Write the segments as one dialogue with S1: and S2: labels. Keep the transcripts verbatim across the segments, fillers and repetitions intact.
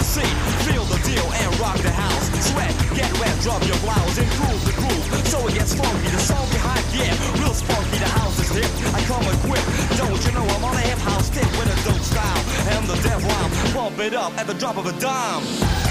S1: seat, feel the deal and rock the house. Sweat, get wet, drop your blouse, improve the groove so it gets funky. The song behind, yeah, real spunky. The house is hip, I come equipped. Don't you know I'm on a hip house tip with a dope style and the dev rhyme. Pump it up at the drop of a dime.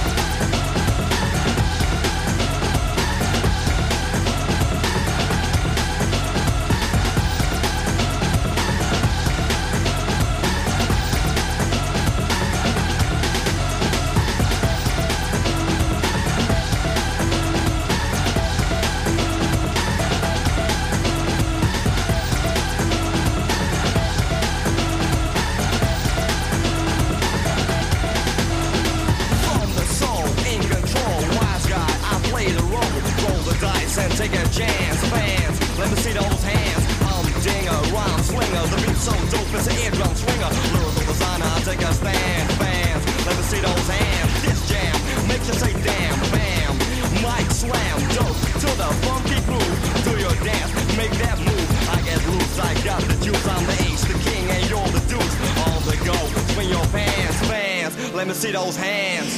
S1: And take a chance, fans, let me see those hands. I'm dinger, rhyme swinger, the beat so dope it's an eardrum swinger. Lyrical designer, I take a stand, fans, let me see those hands. This jam makes you say damn, bam. Mic slam, dope to the funky groove. Do your dance, make that move. I get loose, I got the juice. I'm the ace, the king, and you're the deuce. On the go, swing your pants, fans, let me see those hands.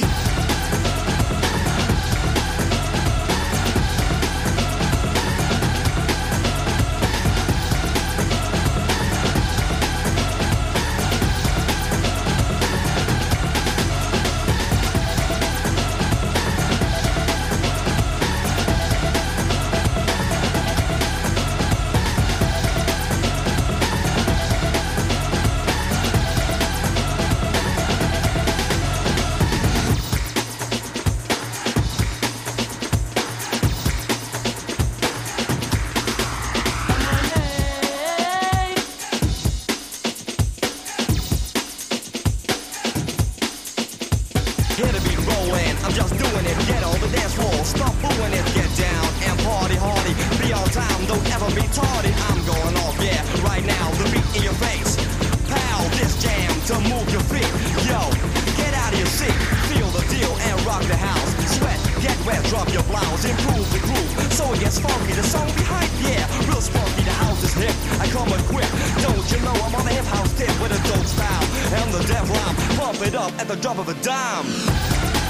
S1: Hear the beat rolling, I'm just doing it. Get on the dance floor, stop booing it. Get down and party hardy. Be on time, don't ever be tardy. I'm going off, yeah, right now. The beat in your face. Pow, this jam to move your feet. Yo, get out of your seat. Feel the deal and rock the house. Sweat, get wet, drop your blouse. Improve the groove so it gets funky. The song behind, yeah, real spunky. The house is hip, I come equipped. Don't you know I'm on a hip house tip with a dope style and the dev rhyme. Pump it up at the drop of a dime.